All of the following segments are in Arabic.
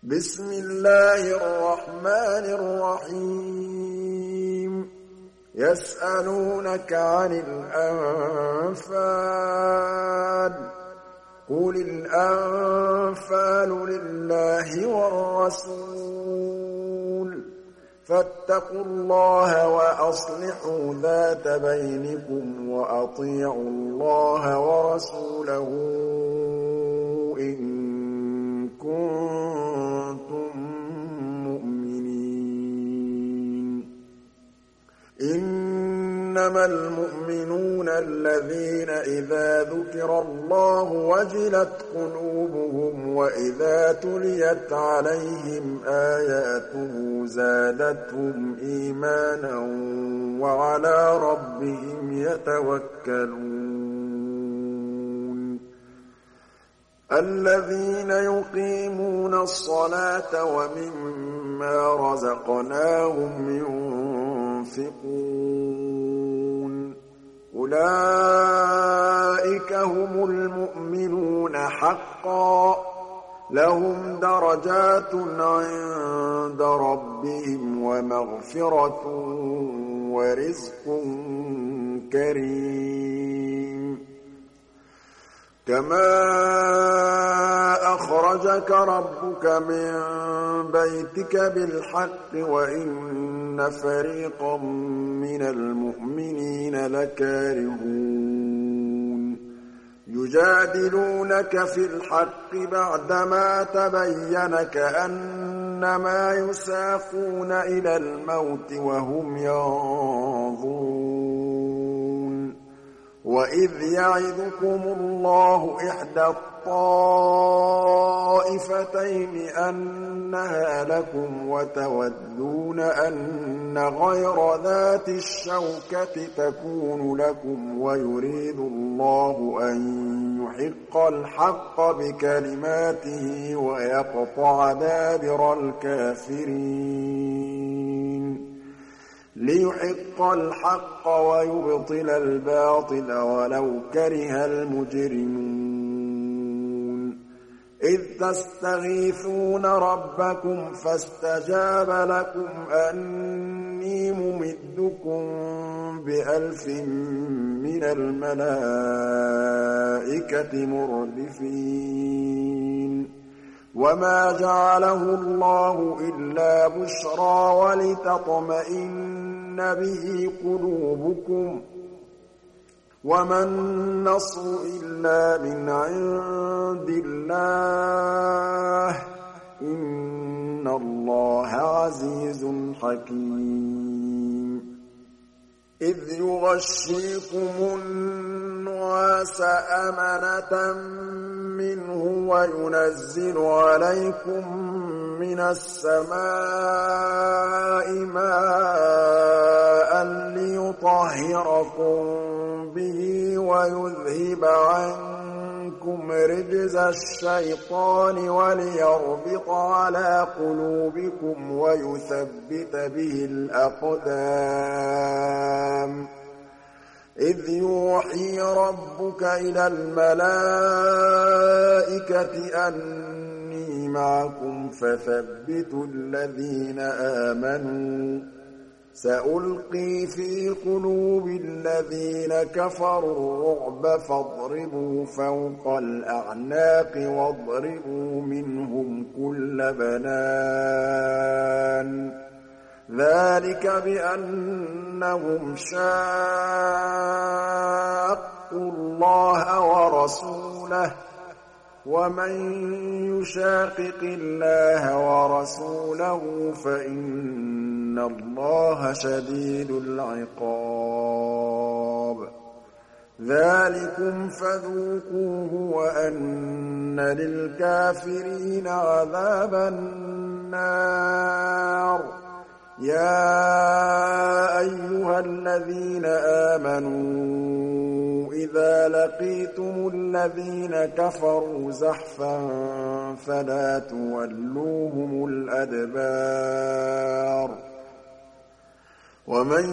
بسم الله الرحمن الرحيم يسألونك عن الأنفال قل الأنفال لله والرسول فاتقوا الله وأصلحوا ذات بينكم وأطيعوا الله ورسوله إن كنتم مؤمنين إنما المؤمنون الذين إذا ذكر الله وجلت قلوبهم وإذا تليت عليهم آياته زادتهم إيمانا وعلى ربهم يتوكلون الذين يقيمون الصلاة ومما رزقناهم ينفقون أولئك هم المؤمنون حقا لهم درجات عند ربهم ومغفرة ورزق كريم كما أخرجك ربك من بيتك بالحق وإن فريقا من المؤمنين لكارهون يجادلونك في الحق بعدما تبين كأنما يساقون إلى الموت وهم ينظرون وإذ يعدكم الله إحدى الطائفتين أنها لكم وتودون أن غير ذات الشوكة تكون لكم ويريد الله أن يحق الحق بكلماته ويقطع دابر الكافرين ليحق الحق ويبطل الباطل ولو كره المجرمون إذ تستغيثون ربكم فاستجاب لكم أني ممدكم ب1000 من الملائكة مردفين وما جعله الله إلا بشرى ولتطمئن به قلوبكم وما النصر إلا من عند الله إن الله عزيز حكيم إذ يغشيكم النعاس أمنة منه وينزل عليكم من السماء ماء ليطهركم به ويذهب عنكم رجز الشيطان وليربط على قلوبكم ويثبت به الأقدام إذ يوحي ربك إلى الملائكة أني معكم فثبتوا الذين آمنوا سألقي في قلوب الذين كفروا الرعب فاضربوا فوق الأعناق واضربوا منهم كل بنان ذلك بأنهم شاقوا الله ورسوله ومن يشاقق الله ورسوله فإن الله شديد العقاب ذلكم فذوقوه وأن للكافرين عذاب النار يا أيها الذين آمنوا إذا لقيتم الذين كفروا زحفا فلا تولوهم الأدبار ومن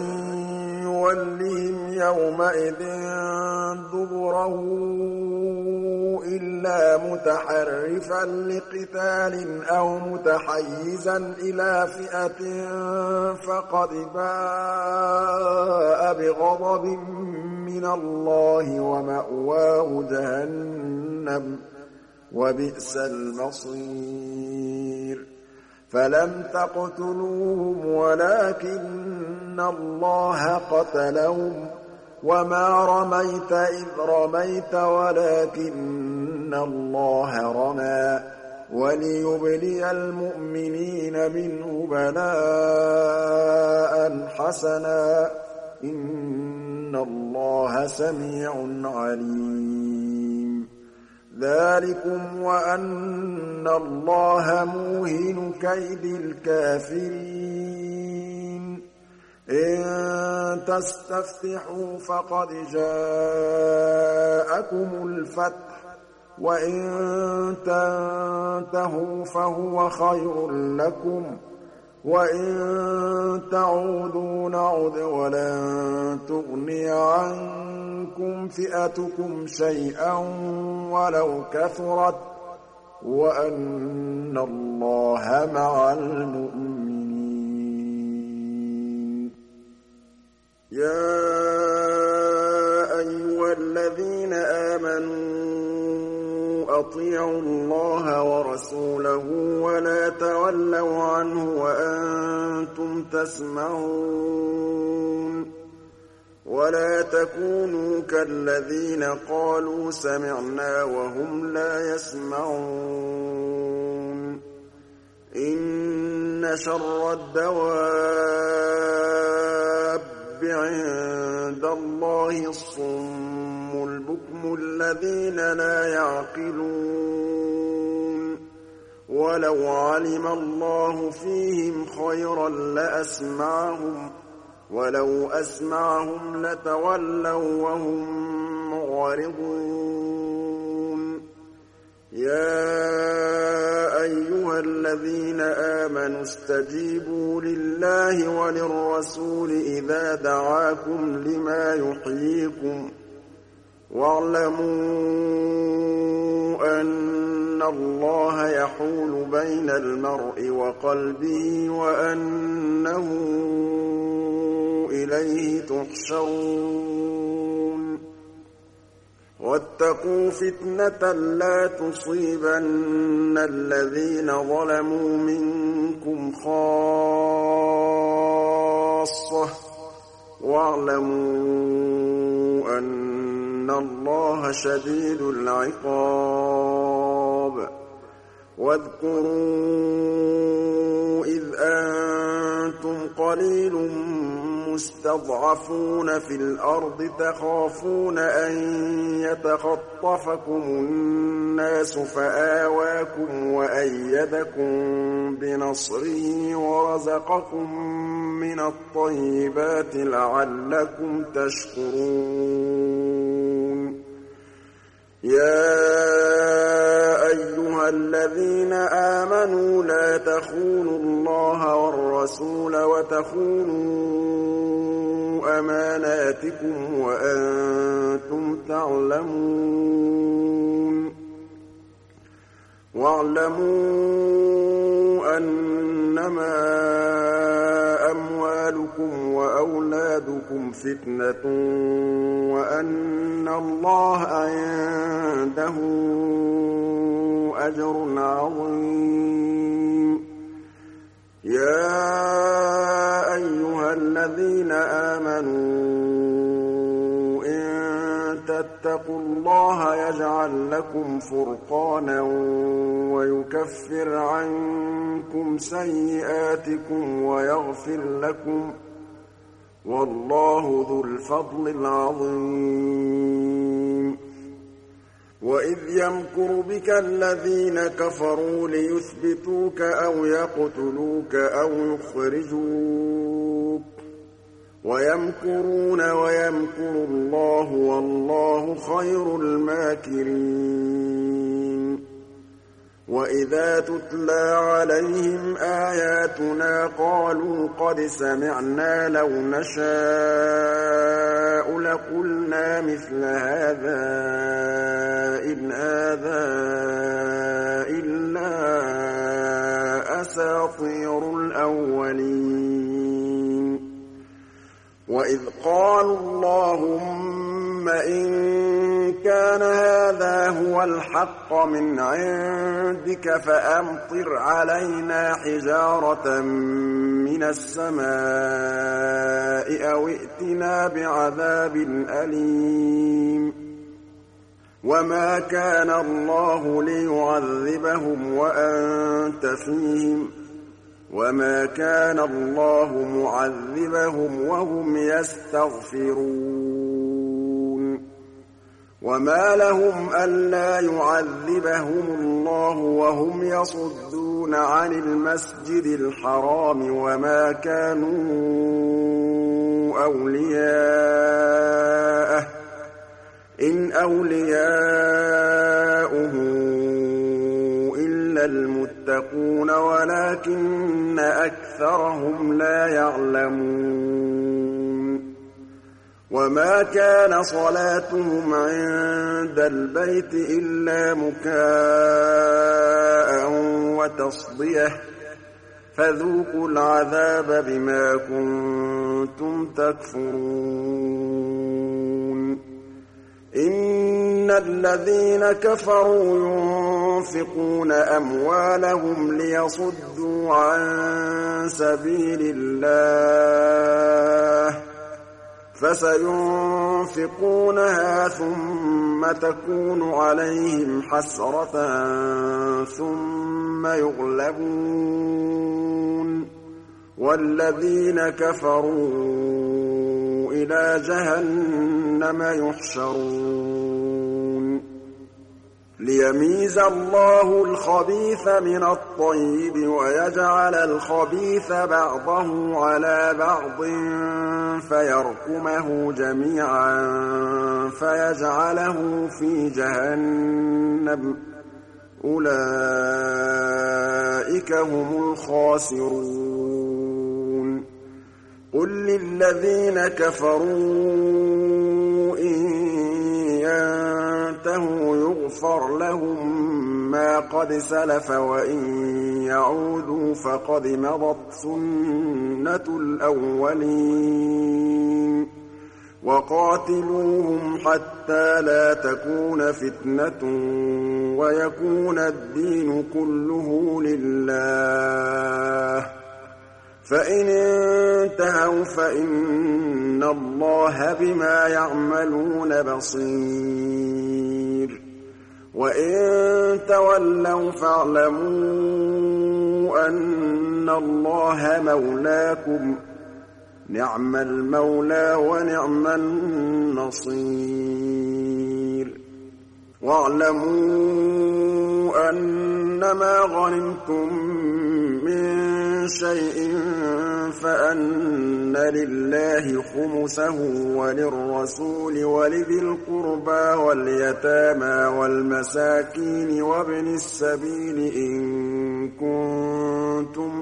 يولهم يومئذ دبره إِلَّا مُتَحَرِّفًا لِّقِتَالٍ أَوْ مُتَحَيِّزًا إِلَىٰ فِئَةٍ فَقَدْ بَاءَ بِغَضَبٍ مِّنَ اللَّهِ وَمَأْوَاهُ جَهَنَّمُ ۖ وَبِئْسَ الْمَصِيرُ فَلَمْ تَقْتُلُوهُمْ وَلَٰكِنَّ اللَّهَ قَتَلَهُمْ وَمَا رَمَيْتَ إِذْ رَمَيْتَ وَلَٰكِنَّ اللَّهَ رَمَىٰ وَلِيُبْلِيَ الْمُؤْمِنِينَ مِنْهُ بَلَاءً حَسَنًا ۚ إِنَّ اللَّهَ سَمِيعٌ عَلِيمٌ ذَٰلِكُمْ وَأَنَّ اللَّهَ مُوهِنُ كَيْدِ الْكَافِرِينَ إِن تَسْتَفْتِحُوا فَقَدْ جَاءَكُمُ الْفَتْحُ ۖ وَإِن تَنتَهُوا فَهُوَ خَيْرٌ لَّكُمْ ۖ وَإِن تَعُودُوا نَعُدْ وَلَن تُغْنِيَ عَنكُمْ فِئَتُكُمْ شَيْئًا وَلَوْ كَثُرَتْ ۚ وَأَنَّ اللَّهَ مَعَ الْمُؤْمِنِينَ يَا أَيُّهَا الَّذِينَ آمَنُوا أَطِيعُوا اللَّهَ وَرَسُولَهُ وَلَا تَوَلَّوْا عَنْهُ وَأَنتُمْ تَسْمَعُونَ وَلَا تَكُونُوا كَالَّذِينَ قَالُوا سَمِعْنَا وَهُمْ لَا يَسْمَعُونَ إِنَّ شَرَّ الدَّوَابِّ عِندَ اللَّهِ الصُّمُّ الْبُكْمُ الَّذِينَ لَا يَعْقِلُونَ وَلَوْ عَلِمَ اللَّهُ فِيهِمْ خَيْرًا لَّأَسْمَعَهُمْ ۖ وَلَوْ أَسْمَعَهُمْ لَتَوَلَّوا وَّهُم مُّعْرِضُونَ يَا أَيُّهَا الَّذِينَ آمَنُوا اسْتَجِيبُوا لِلَّهِ وَلِلرَّسُولِ إِذَا دَعَاكُمْ لِمَا يُحْيِيكُمْ ۖ وَاعْلَمُوا أَنَّ اللَّهَ يَحُولُ بَيْنَ الْمَرْءِ وَقَلْبِهِ وَأَنَّهُ إِلَيْهِ تُحْشَرُونَ وَاتَّقُوا فِتْنَةً لَّا تُصِيبَنَّ الَّذِينَ ظَلَمُوا مِنكُمْ خَاصَّةً ۖ وَاعْلَمُوا أَنَّ اللَّهَ شَدِيدُ الْعِقَابِ وَاذْكُرُوا إِذْ أَنتُمْ قَلِيلٌ مُّسْتَضْعَفُونَ فِي الْأَرْضِ تَخَافُونَ أَن يَتَخَطَّفَكُمُ النَّاسُ فَآوَاكُمْ وَأَيَّدَكُم بِنَصْرِهِ وَرَزَقَكُم مِّنَ الطَّيِّبَاتِ لَعَلَّكُمْ تَشْكُرُونَ يَا أَيُّهَا الَّذِينَ آمَنُوا لَا تَخُونُوا اللَّهَ وَالرَّسُولَ وَتَخُونُوا أَمَانَاتِكُمْ وَأَنتُمْ تَعْلَمُونَ وَاعْلَمُوا أَنَّمَا أَمْوَالُكُمْ وَأَوْلَادُكُمْ فِتْنَةٌ وَأَنَّ اللَّهَ عِندَهُ أَجْرٌ عَظِيمٌ يَا أَيُّهَا الَّذِينَ آمَنُوا إِن تَتَّقُوا اللَّهَ يَجْعَل لَّكُمْ فُرْقَانًا وَيُكَفِّرْ عَنكُمْ سَيِّئَاتِكُمْ وَيَغْفِرْ لَكُمْ ۗ وَاللَّهُ ذُو الْفَضْلِ الْعَظِيمِ وَإِذْ يَمْكُرُ بِكَ الَّذِينَ كَفَرُوا لِيُثْبِتُوكَ أَوْ يَقْتُلُوكَ أَوْ يُخْرِجُوكَ وَيَمْكُرُونَ وَيَمْكُرُ اللَّهُ وَاللَّهُ خَيْرُ الْمَاكِرِينَ وَإِذَا تُتْلَىٰ عَلَيْهِمْ آيَاتُنَا قَالُوا قَدْ سَمِعْنَا لَوْ نَشَاءُ لَقُلْنَا مِثْلَ هَٰذَا إِنْ هَٰذَا إِلَّا أَسَاطِيرُ الْأَوَّلِينَ وَإِذْ قَالُوا اللَّهُمَّ إِن كَانَ هَٰذَا هُوَ الْحَقَّ مِنْ عِندِكَ فَأَمْطِرْ عَلَيْنَا حِجَارَةً مِّنَ السَّمَاءِ أَوِ ائْتِنَا بِعَذَابٍ أَلِيمٍ وَمَا كَانَ اللَّهُ لِيُعَذِّبَهُمْ وَأَنتَ فِيهِمْ وَمَا كَانَ اللَّهُ مُعَذِّبَهُمْ وَهُمْ يَسْتَغْفِرُونَ وَمَا لَهُمْ أَلَّا يُعَذِّبَهُمُ اللَّهُ وَهُمْ يَصُدُّونَ عَنِ الْمَسْجِدِ الْحَرَامِ وَمَا كَانُوا أَوْلِيَاءَهُ إِنْ أَوْلِيَاؤُهُ إِلَّا الْمُتَّقُونَ وَلَٰكِنَّ أَكْثَرَهُمْ لَا يَعْلَمُونَ وَمَا كَانَ صَلَاتُهُمْ عِندَ الْبَيْتِ إِلَّا مُكَاءً وَتَصْدِيَةً فَذُوقُوا الْعَذَابَ بِمَا كُنتُمْ تَكْفُرُونَ إِنَّ الَّذِينَ كَفَرُوا يُنفِقُونَ أَمْوَالَهُمْ لِيَصُدُّوا عَن سَبِيلِ اللَّهِ فَسَيُنفِقُونَهَا ثُمَّ تَكُونُ عَلَيْهِمْ حَسْرَةً ثُمَّ يُغْلَبُونَ وَالَّذِينَ كَفَرُوا إِلَىٰ جَهَنَّمَ يُحْشَرُونَ لِيَمِيزَ اللَّهُ الْخَبِيثَ مِنَ الطَّيِّبِ وَيَجْعَلَ الْخَبِيثَ بَعْضَهُ عَلَىٰ بَعْضٍ فَيَرْكُمَهُ جَمِيعًا فَيَجْعَلَهُ فِي جَهَنَّمَ ۚ أُولَٰئِكَ هُمُ الْخَاسِرُونَ قُل لِّلَّذِينَ كَفَرُوا إِن يَنتَهُوا يُغْفَرْ لَهُم مَّا قَدْ سَلَفَ وَإِن يَعُودُوا فَقَدْ مَضَتْ سُنَّةُ الْأَوَّلِينَ وَقَاتِلُوهُمْ حَتَّىٰ لَا تَكُونَ فِتْنَةٌ وَيَكُونَ الدِّينُ كُلُّهُ لِلَّهِ فَإِنِ انتَهَوْا فَإِنَّ اللَّهَ بِمَا يَعْمَلُونَ بَصِيرٌ وَإِن تَوَلَّوْا فَاعْلَمُوا أَنَّ اللَّهَ مَوْلَاكُمْ ۚ نِعْمَ الْمَوْلَىٰ وَنِعْمَ النَّصِيرُ وَاعْلَمُوا أَنَّمَا غَنِمْتُم مِّن شَيْءٍ فَأَنَّ لِلَّهِ خُمُسَهُ وَلِلرَّسُولِ وَلِذِي الْقُرْبَىٰ وَالْيَتَامَىٰ وَالْمَسَاكِينِ وَابْنِ السَّبِيلِ إِن كُنتُمْ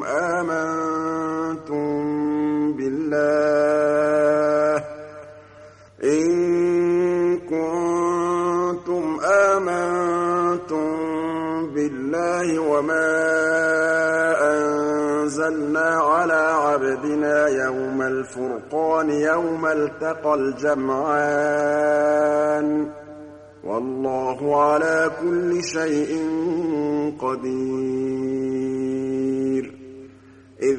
آمَنتُم بِاللَّهِ وَمَا أَنزَلْنَا عَلَىٰ عَبْدِنَا يَوْمَ الْفُرْقَانِ يَوْمَ الْتَقَى الْجَمْعَانِ ۗ وَاللَّهُ عَلَىٰ كُلِّ شَيْءٍ قَدِيرٌ إِذْ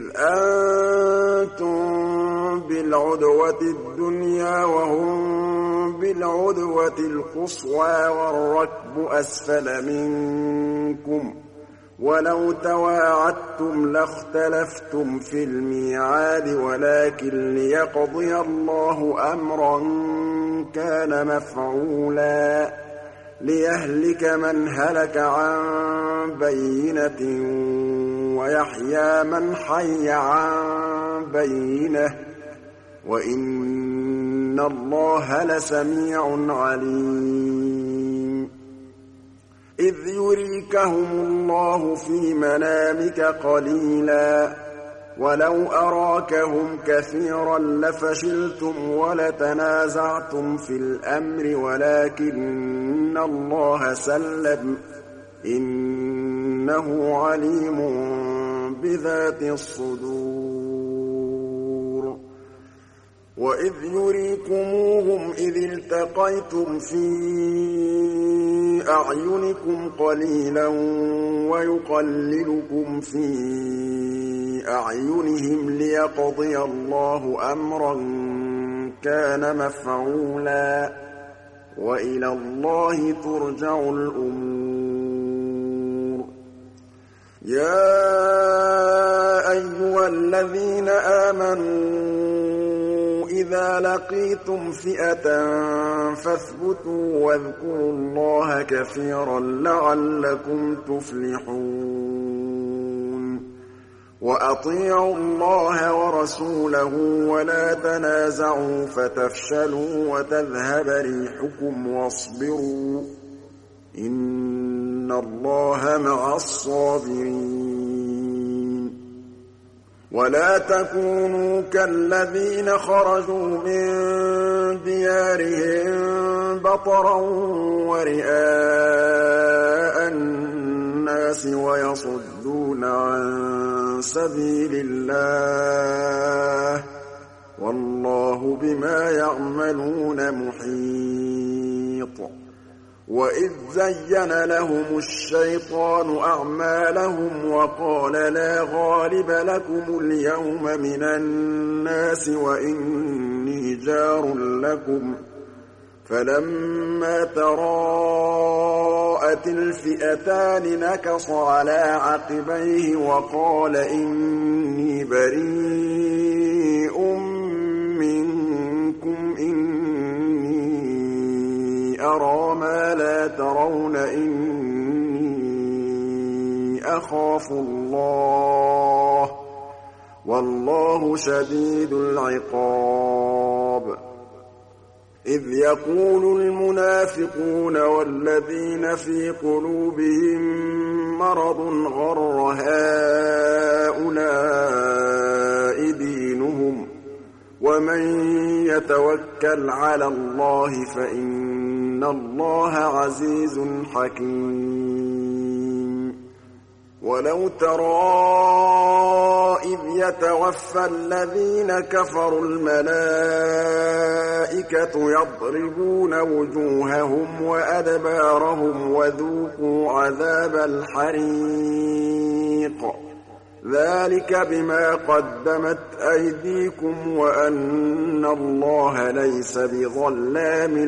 أَنتُم بِالْعُدْوَةِ الدُّنْيَا وَهُم بِالْعُدْوَةِ الْقُصْوَىٰ وَالرَّكْبُ أَسْفَلَ مِنكُمْ ۚ وَلَوْ تَوَاعَدتُّمْ لَاخْتَلَفْتُمْ فِي الْمِيعَادِ وَلَٰكِن لِّيَقْضِيَ اللَّهُ أَمْرًا كَانَ مَفْعُولًا لِّيَهْلِكَ مَنْ هَلَكَ عَن بَيِّنَةٍ وَيَحْيَىٰ مَنْ حَيَّ عَن بَيِّنَةٍ ۗ وَإِنَّ اللَّهَ لَسَمِيعٌ عَلِيمٌ إذ يريكهم الله في منامك قليلا ولو أراكهم كثيرا لفشلتم ولتنازعتم في الأمر ولكن الله سلم إنه عليم بذات الصدور وإذ يريكموهم إذ التقيتم في أعينكم قليلا ويقللكم في أعينهم ليقضي الله أمرا كان مفعولا وإلى الله ترجع الأمور يا أيها الذين آمنوا إذا لقيتم فئة فاثبتوا واذكروا الله كثيرا لعلكم تفلحون وأطيعوا الله ورسوله ولا تنازعوا فتفشلوا وتذهب ريحكم واصبروا إن الله مع الصابرين ولا تكونوا كالذين خرجوا من ديارهم بطرا ورئاء الناس ويصدون عن سبيل الله والله بما يعملون محيط وإذ زين لهم الشيطان أعمالهم وقال لا غالب لكم اليوم من الناس وإني جار لكم فلما تراءت الفئتان نكص على عقبيه وقال إني بريء منكم إني أرى ما لا ترون إني أخاف الله والله شديد العقاب إذ يقول المنافقون والذين في قلوبهم مرض غر هؤلاء دينهم ومن يتوكل على الله فإن الله عزيز حكيم ولو ترى إذ يتوفى الذين كفروا الملائكة يضربون وجوههم وأدبارهم وذوقوا عذاب الحريق ذلك بما قدمت أيديكم وأن الله ليس بظلام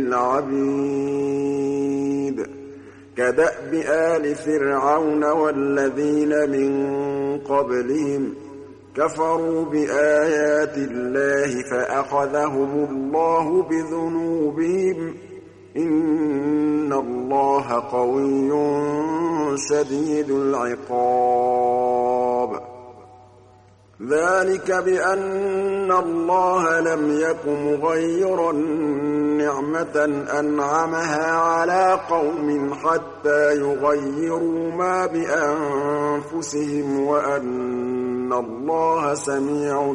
للعبيد كدأب آل فرعون والذين من قبلهم كفروا بآيات الله فأخذهم الله بذنوبهم إن الله قوي شديد العقاب ذلك بأن الله لم يك مغيرا نعمة أنعمها على قوم حتى يغيروا ما بأنفسهم وأن الله سميع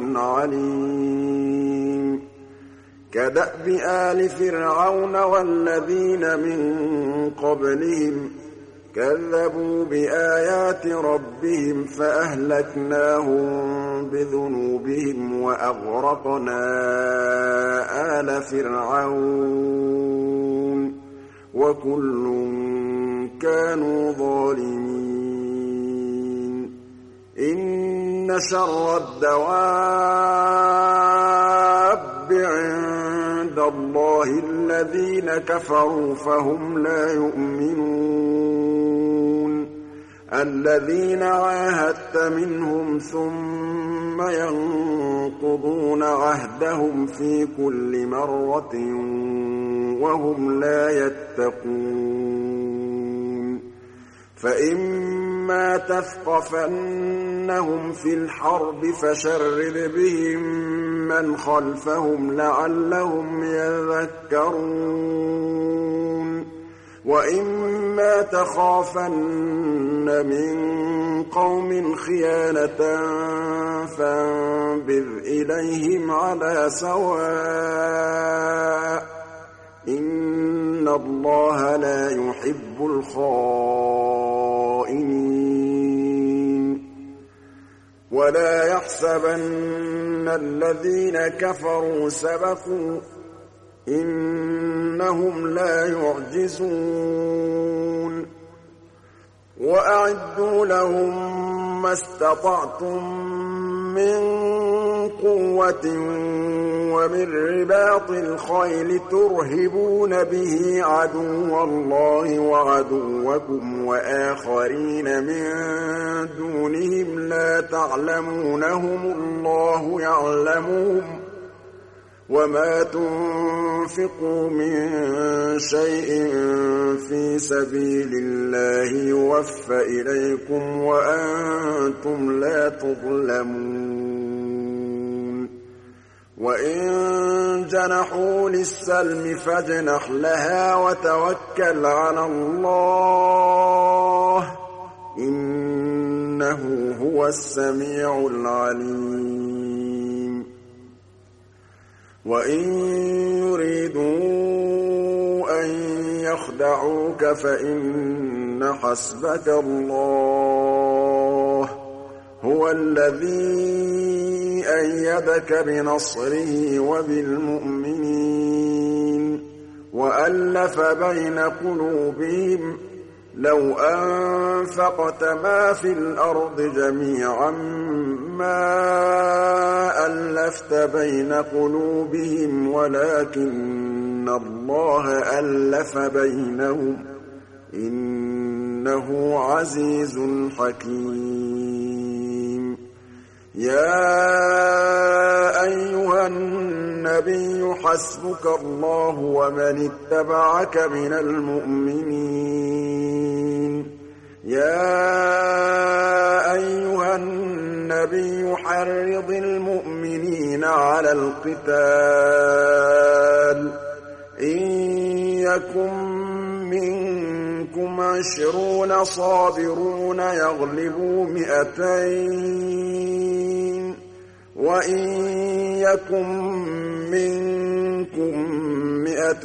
عليم كدأب آل فرعون والذين من قبلهم كذبوا بآيات ربهم فأهلكناهم بذنوبهم وأغرقنا آل فرعون وكل كانوا ظالمين إن شر الدواب عند الله الذين كفروا فهم لا يؤمنون الذين عاهدت منهم ثم ينقضون عهدهم في كل مرة وهم لا يتقون فإما تثقفنهم في الحرب فشرد بهم من خلفهم لعلهم يذكرون وَإِمَّا تَخَافَنَّ مِن قَوْمٍ خِيَانَةً فَانبِذْ إِلَيْهِمْ عَلَىٰ سَوَاءٍ ۚ إِنَّ اللَّهَ لَا يُحِبُّ الْخَائِنِينَ وَلَا يَحْسَبَنَّ الَّذِينَ كَفَرُوا سَبَقُوا ۚ إِنَّهُمْ لَا يُعْجِزُونَ وَأَعِدُّوا لَهُم مَّا اسْتَطَعْتُم مِّن قُوَّةٍ وَمِن رِّبَاطِ الْخَيْلِ تُرْهِبُونَ بِهِ عَدُوَّ اللَّهِ وَعَدُوَّكُمْ وَآخَرِينَ مِن دُونِهِمْ لَا تَعْلَمُونَهُمُ اللَّهُ يَعْلَمُهُمْ ۚ وَمَا تُنفِقُوا مِن شَيْءٍ فِي سَبِيلِ اللَّهِ يُوَفَّ إِلَيْكُمْ وَأَنتُمْ لَا تُظْلَمُونَ وَإِن جَنَحُوا لِلسَّلْمِ فَاجْنَحْ لَهَا وَتَوَكَّلْ عَلَى اللَّهِ ۚ إِنَّهُ هُوَ السَّمِيعُ الْعَلِيمُ وَإِن يُرِيدُوا أَن يَخْدَعُوكَ فَإِنَّ حَسْبَكَ اللَّهُ ۚ هُوَ الَّذِي أَيَّدَكَ بِنَصْرِهِ وَبِالْمُؤْمِنِينَ وَأَلَّفَ بَيْنَ قُلُوبِهِمْ ۚ لَوْ أَنفَقْتَ مَا فِي الْأَرْضِ جَمِيعًا مَّا أَلَّفْتَ بَيْنَ قُلُوبِهِمْ وَلَٰكِنَّ اللَّهَ أَلَّفَ بَيْنَهُمْ ۚ إِنَّهُ عَزِيزٌ حَكِيمٌ يَا أَيُّهَا النَّبِيُّ حَسْبُكَ اللَّهُ وَمَنِ اتَّبَعَكَ مِنَ الْمُؤْمِنِينَ يَا أَيُّهَا النَّبِيُّ حَرِّضِ الْمُؤْمِنِينَ عَلَى الْقِتَالِ ۚ إِن يَكُن مِّنكُمْ 20 صَابِرُونَ يَغْلِبُوا 200 ۚ وَإِن يَكُن مِّنكُم 100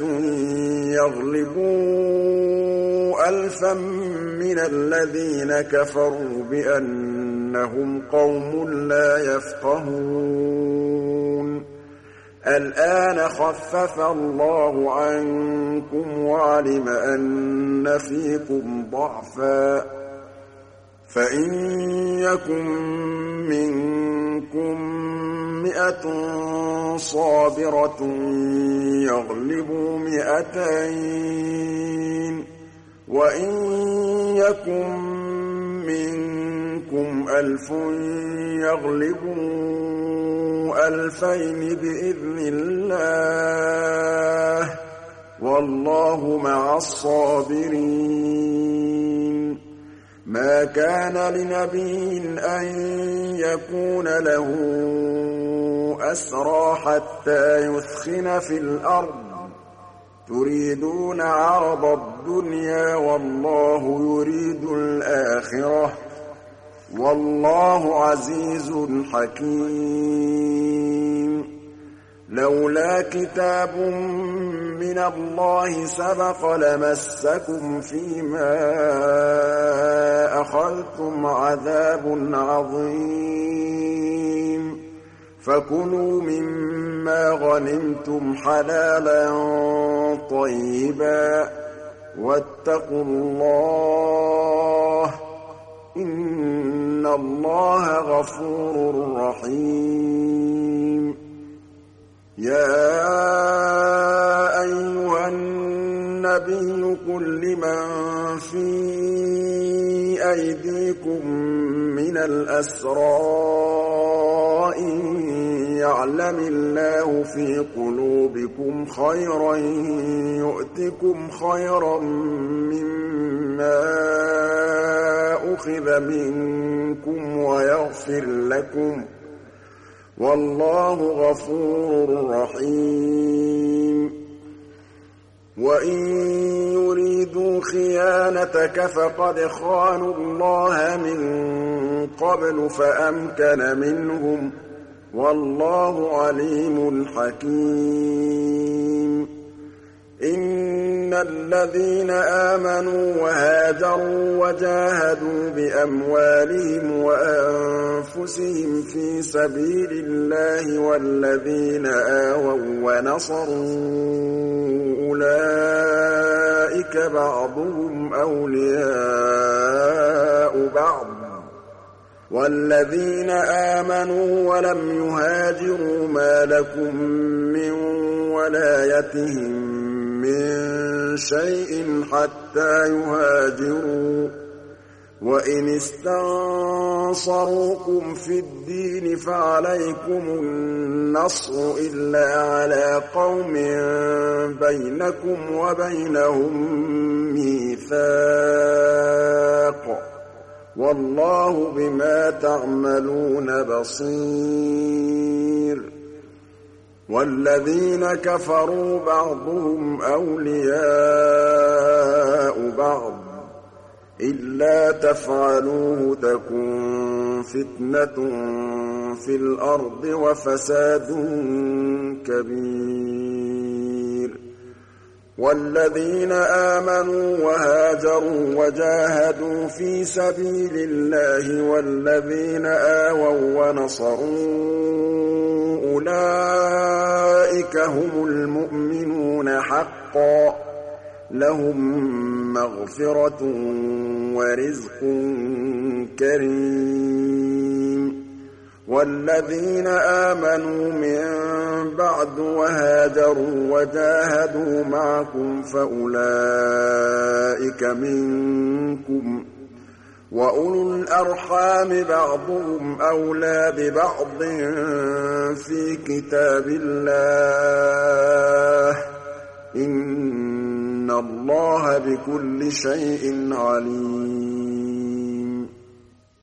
يَغْلِبُوا 1000 مِّنَ الَّذِينَ كَفَرُوا بِأَنَّهُمْ قَوْمٌ لَّا يَفْقَهُونَ الْآنَ خَفَّفَ اللَّهُ عَنكُمْ وَعَلِمَ أَنَّ فِيكُمْ ضَعْفًا ۚ فَإِن يَكُن مِّنكُم 100 صَابِرَةٌ يَغْلِبُوا 200 ۚ وَإِن يَكُن مِّنكُمْ 1000 يَغْلِبُوا 2000 بِإِذْنِ اللَّهِ ۗ وَاللَّهُ مَعَ الصَّابِرِينَ مَا كَانَ لِنَبِيٍّ أَن يَكُونَ لَهُ أَسْرَىٰ حَتَّىٰ يُثْخِنَ فِي الْأَرْضِ ۚ تُرِيدُونَ عَرَضَ الدُّنْيَا وَاللَّهُ يُرِيدُ الْآخِرَةَ ۗ وَاللَّهُ عَزِيزٌ حَكِيمٌ لَّوْلَا كِتَابٌ مِّنَ اللَّهِ سَبَقَ لَمَسَّكُمْ فِيمَا أَخَذْتُمْ عَذَابٌ عَظِيمٌ فَكُلُوا مِمَّا غَنِمْتُمْ حَلَالًا طَيِّبًا وَاتَّقُوا اللَّهَ ۚ إِنَّ اللَّهَ غَفُورٌ رَّحِيمٌ يَا أَيُّهَا النَّبِيُّ قُل لِّمَن فِي أَيْدِيكُم مِّنَ الْأَسْرَىٰ إِن يَعْلَمِ اللَّهُ فِي قُلُوبِكُمْ خَيْرًا يُؤْتِكُمْ خَيْرًا مِّمَّا أُخِذَ مِنكُمْ وَيَغْفِرْ لَكُمْ ۗ وَاللَّهُ غَفُورٌ رَّحِيمٌ وَإِن يُرِيدُوا خِيَانَتَكَ فَقَدْ خَانُوا اللَّهَ مِن قَبْلُ فَأَمْكَنَ مِنْهُمْ ۗ وَاللَّهُ عَلِيمٌ حَكِيمٌ إِنَّ الَّذِينَ آمَنُوا وَهَاجَرُوا وَجَاهَدُوا بِأَمْوَالِهِمْ وَأَنفُسِهِمْ فِي سَبِيلِ اللَّهِ وَالَّذِينَ آوَوا وَّنَصَرُوا أُولَٰئِكَ بَعْضُهُمْ أَوْلِيَاءُ بَعْضٍ ۚ وَالَّذِينَ آمَنُوا وَلَمْ يُهَاجِرُوا مَا لَكُم مِّن وَلَايَتِهِم مِّن شَيْءٍ حَتَّىٰ يُهَاجِرُوا ۚ وَإِنِ اسْتَنصَرُوكُمْ فِي الدِّينِ فَعَلَيْكُمُ النَّصْرُ إِلَّا عَلَىٰ قَوْمٍ بَيْنَكُمْ وَبَيْنَهُم مِّيثَاقٌ ۗ وَاللَّهُ بِمَا تَعْمَلُونَ بَصِيرٌ وَالَّذِينَ كَفَرُوا بَعْضُهُمْ أَوْلِيَاءُ بَعْضٍ ۚ إِلَّا تَفْعَلُوهُ تَكُن فِتْنَةٌ فِي الْأَرْضِ وَفَسَادٌ كَبِيرٌ وَالَّذِينَ آمَنُوا وَهَاجَرُوا وَجَاهَدُوا فِي سَبِيلِ اللَّهِ وَالَّذِينَ آوَوا وَّنَصَرُوا أُولَٰئِكَ هُمُ الْمُؤْمِنُونَ حَقًّا ۚ لَّهُم مَّغْفِرَةٌ وَرِزْقٌ كَرِيمٌ وَالَّذِينَ آمَنُوا مِن بَعْدُ وَهَاجَرُوا وَجَاهَدُوا مَعَكُمْ فَأُولَٰئِكَ مِنكُمْ ۚ وَأُولُو الْأَرْحَامِ بَعْضُهُمْ أَوْلَىٰ بِبَعْضٍ فِي كِتَابِ اللَّهِ ۗ إِنَّ اللَّهَ بِكُلِّ شَيْءٍ عَلِيمٌ. إِنَّ الَّذِينَ آمَنُوا وَهَاجَرُوا وَجَاهَدُوا فِي سَبِيلِ اللَّهِ وَالَّذِينَ آوَوا وَّنَصَرُوا أُولَٰئِكَ بَعْضُهُمْ أَوْلِيَاءُ بَعْضٍ ۚ وَالَّذِينَ آمَنُوا مِن بَعْدُ وَهَاجَرُوا وَجَاهَدُوا مَعَكُمْ فَأُولَٰئِكَ مِنكُمْ ۚ وَأُولُو الْأَرْحَامِ بَعْضُهُمْ أَوْلَىٰ بِبَعْضٍ فِي كِتَابِ اللَّهِ ۗ إِنَّ اللَّهَ بِكُلِّ شَيْءٍ عَلِيمٌ.